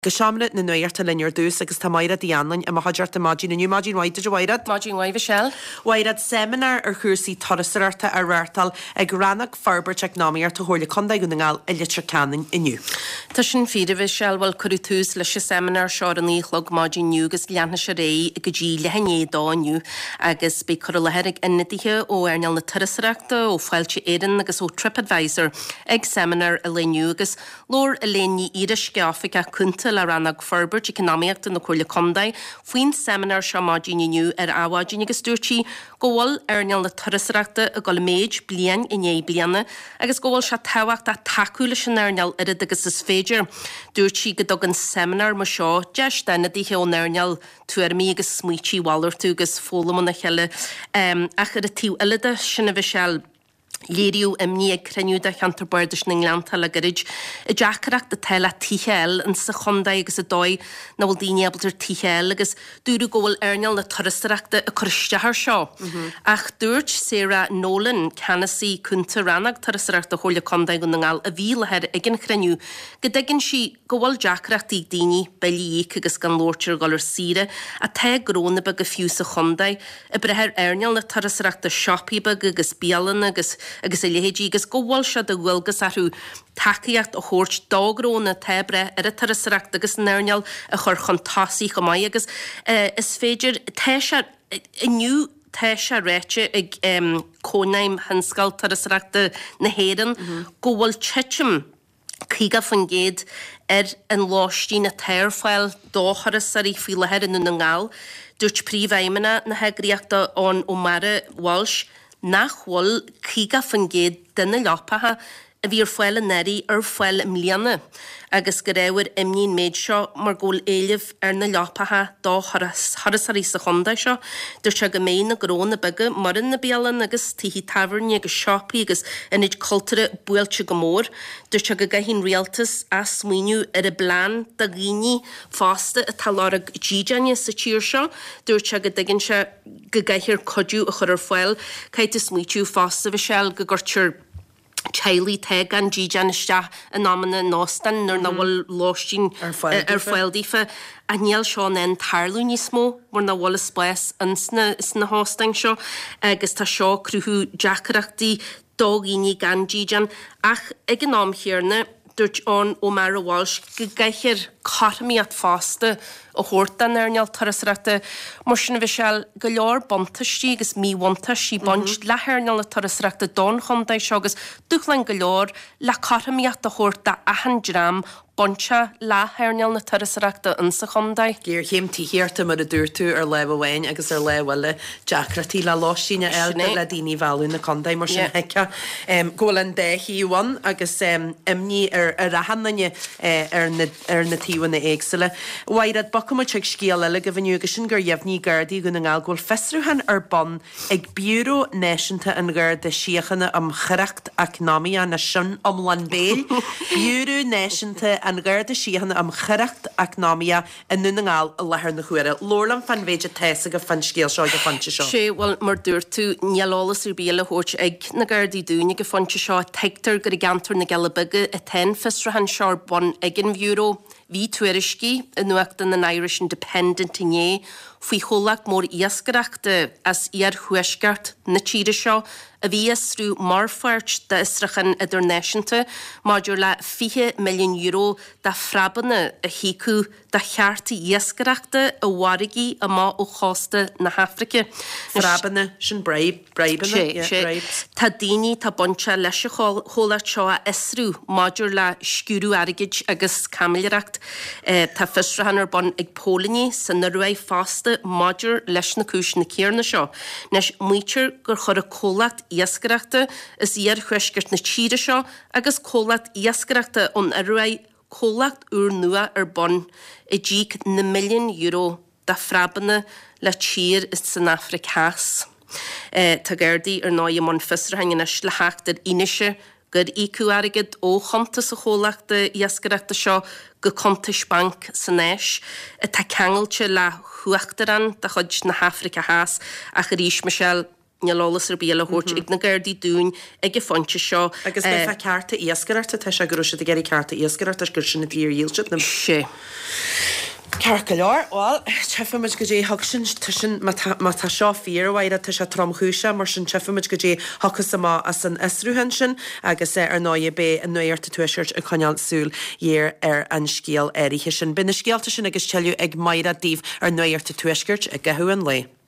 Geshamlet na nuirta linear dús agus tamáire dianlain a mahajarta magin na magin waide wairad. Magin waide Shell. Wairad seminar chursí torasarta a rartal ag ranach Farbert economiar to horla conda gunningal a litre canin iniu. Tashin fide Shell wal curritus le seminar shorani chlog magin nugus lianna sharei gaji lehenye daniu agus be corlaherig innitihe o ernal na torasarta o failchi eden agus o TripAdvisor ag seminar a lenugus lor eleni irish geafika kunta la ranag Farbert economiacht na chola condai fuin seminar shamagin iniu awagin agus durchi gowal ernal na torasarta a golmage blian inye blianna agus gowal sha tawacht a takula ernal agus is féidir dúirtí go dogan seminar mar seo deis denna díthe ó nearneal tuairmí agus smuotí wallir tú agus fólamon na cheile ach ar a tíw ilide sinna bhí Shell Léiriú imní ag creniu da chantarbardas na Ngleanta le garid I deacharach de teile tícheil an sa chondaí agus a dói na bhfuil daoine abaltar tícheil agus dúrú ggóil airneal na torasarachta a choristeachar seo. Ach dúirt Sarah Nolan canasí cúnta ranag torasarachta chola condaí go ngal a bhí lehead ag an creniu go degin si ggóil deacharachtaí daoine bailíic agus gan lórtir golar síre a te gróna bag a fiú sa chondaí a brethir airneal na torasarachta siopí bag agus bialan agus a lehédí agus gowal se de wilgus arú takeíocht a chóirt dágróna tebre ar a torasarachta agus nearneal a chur chuntásaí go mai agus is féidir teise iniu teise réite ag cónaim hanscal torasarachta na héan gowal tchim Cíga fan géad an láistí na teirfáil dócharas sarí fi lehead in na ngáil dúirt príomhhaimena na heagríochta ón ó mara Walsh nachhol cíga fan géad duna leopatha a bhí ar foiil a neirí ar foiil mlíana agus go raibhar imnín méid seo mar ggóil éileh ar na leopatha dá thoras a rí sa chonda seo dúir se go méid na gróna bige mar in na béalan agus tihí taverní agus siopaí agus inid cultúra buailte go mór dúir se go gahín rialtas a smuoinú ar a blán da gíní fásta a talárag ddídeanne sa tíir seo dúir se go daginn se go gahír codú a chur ar foiil caiite smuitiú fásta bhí Shell go gortir Chailí te gan ddídeaniste an námanna nástan nar na bhfuil láistín ar foildífa a níl seán en tarlú ní smó mar na bhfuil spáis na hástein seo agus tá seo cruthú deacharachtaí dógíní gan ddídean ach ag an nám chéarna dúirt ón ó mar a Walsh go gaichir carmíad fásta ó chóirtan airneal torasarachta mar sinna bhí Shell go leor bontaistí agus míhaontaistí bont letheirneal na torasarachta don chondaí seo agus dúchlein go leor le carmíad a chóirta ahan dram boncha letheirneal na torasarachta in sa chondaí. Géir chéimtí hiarta mar a dúirtú ar le bhhain agus ar le bhile deacratí le láistíine eilbe le daoine bhú na condaí mar sin heice ggóil an déhíúhain agus imní ar a hannaine ar na tíhain na éagsile. Wairad bacam teag scíal eile go bhniu agus sin gur dheimhní gardaí gona ngáil ggóil festruúhan ar bon ag Bureau Náisiúnta an gur de siochanna am chreacht economia na sin omlan béil. Bureau Náisiúnta an gur de siochanna am chreacht economia in nuna ngáil a lethir na chuire. Lorlan fan bhéide teasa go fan scéal seo go fanse seo. Sé bhfuil mar dúir tú nealálas ar bíal a thuirt ag na gardaí dúine go fanse seo teictar gur gantar na galabige a ten festruúhan seár bon ag an Bureau Bhí tuairiscí in nuachta an Irish Independent inné faoi cholacht mór iascarachta as iar chuisgart na tíre seo a bhí asrú marfairt de istrachan idir náisiúnta maidir le €20 million de frabanna a hiú de cheartta iascarachta a bharigí a má ó chásta na Hafrica. Frabanna sin breibana. Tá daoine tá bonse leis cholacht seo a isrú maidir le sciúrú airgid agus camilreacht tá fistrahan ar bon ag Pólaní san na ruaidh fásta maidir leis na cúis na céarna seo. Nes muitir gur chur a cholacht iascarachta is iar chuisgart na tíre seo agus cholacht iascarachta ón a ruaidh cholacht úr nua ar bon I ddíc na €1 million de frabanna le tír is san Africás. Tá gardaí ar 9 man fistrahan na sleachtar inise gur ícú airgid ó chonta sa cholaachta iascarachta seo go Contis Bank san éis tá ceangailte le chuachtaran de chud na Hafrica háas a go ríis Michelle neolalas ar bíal a hút ag na gairdí dún ag ffonte seo. Agus bheith carta íascararta te se gurú a geirí carta íascarart gur sinna tíir díilse na sé. Carca leir bháil tefaid go dé thug sin tusin tá seo fíorhhaide tu se tromthúise mar sin tefaid go dé thuchas sama as an isrúhan sin agus ar 9 bé an nuirta tuisiirt a chuinealsúil dhéar ar an scéal éirithe sin. Bina scéalta sin agus teú ag maidad díomh ar nuirta tuisgurt a gahuaan lei.